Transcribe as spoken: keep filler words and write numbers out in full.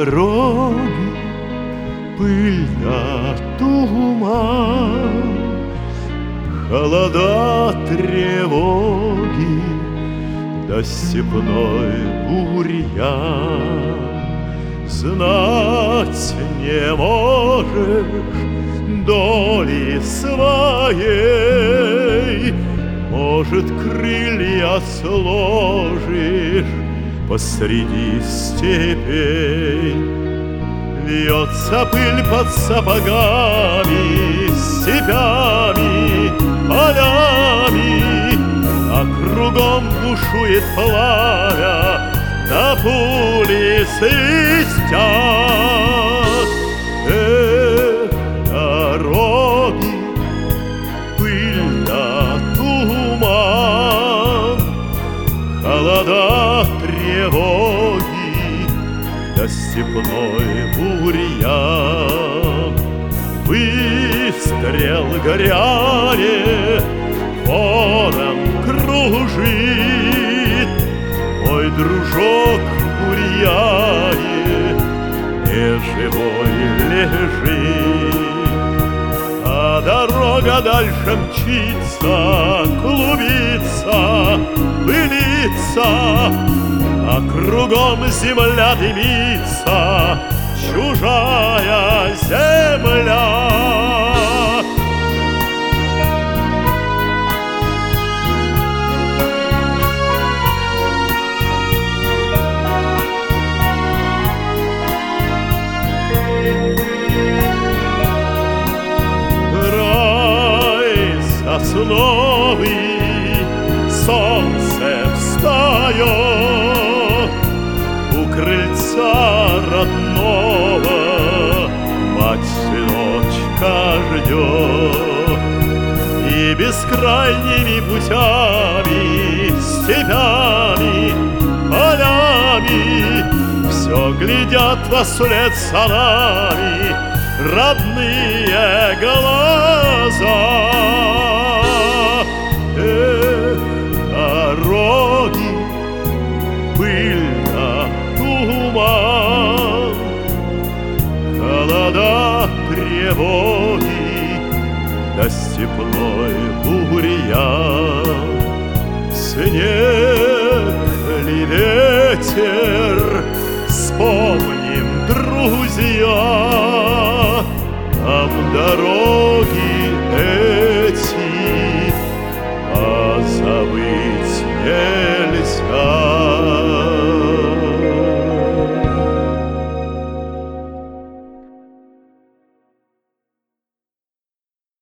дороги, пыль да туман, холода, тревоги, да степной бурьян. Знать не можешь доли своей, может, крылья сложишь посреди степей. Вьется пыль под сапогами, степями, полями, а кругом бушует пламя, да пули свистят. Эх, дороги, пыль да туман, холода, тревоги, да степной бурьян. Выстрел горяне, ворон кружит, мой дружок в бурьяне неживой лежит. А дорога дальше мчится, клубится, пылится, а кругом земля дымится, чужая земля. Сосновый, солнце встает у крыльца родного, мать сыночка ждет. И бескрайними путями, степями, полями все глядят во след за нами родные глаза. Эх, дороги, пыль да туман, холода, тревоги, да степной бурьян.